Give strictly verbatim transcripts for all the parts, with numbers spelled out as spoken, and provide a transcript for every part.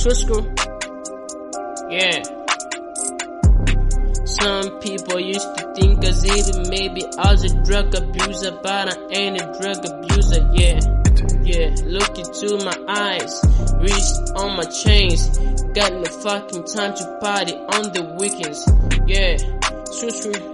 Cisco. Yeah. Some people used to think as even maybe I was a drug abuser, but I ain't a drug abuser, yeah. Yeah, look into my eyes, reach on my chains, got no fucking time to party on the weekends, yeah. Cisco.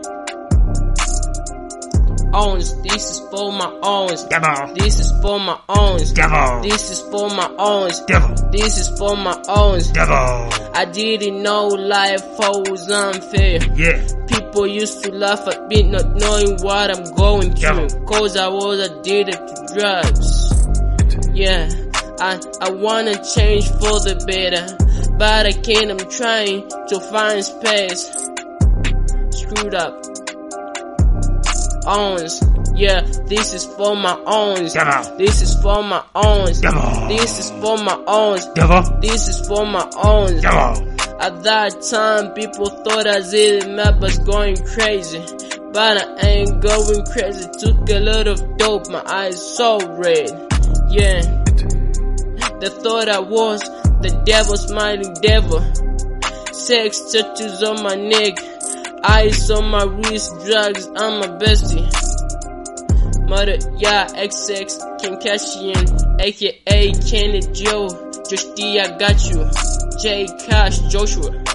Owns, this is for my owns. Devil. This is for my owns. Devil. This is for my owns. Devil. This is for my owns. Devil. I didn't know life was unfair. Yeah. People used to laugh at me not knowing what I'm going through. Devil. Cause I was addicted to drugs. Yeah. I, I wanna change for the better, but I can't. I'm trying to find space. Screwed up. Owns, yeah, this is for my owns. Devil. This is for my owns. Devil. This is for my owns. Devil. This is for my owns. Devil. At that time, people thought I did map was going crazy, but I ain't going crazy. Took a lot of dope, my eyes so red. Yeah, they thought I was the devil, smiling devil. Sex tattoos on my neck. Ice on my wrist, drugs, I'm a bestie. Mother, yeah, X X, Kim Kardashian, aka Kenneth Joe, Josh D, I got you. J Cash, Joshua.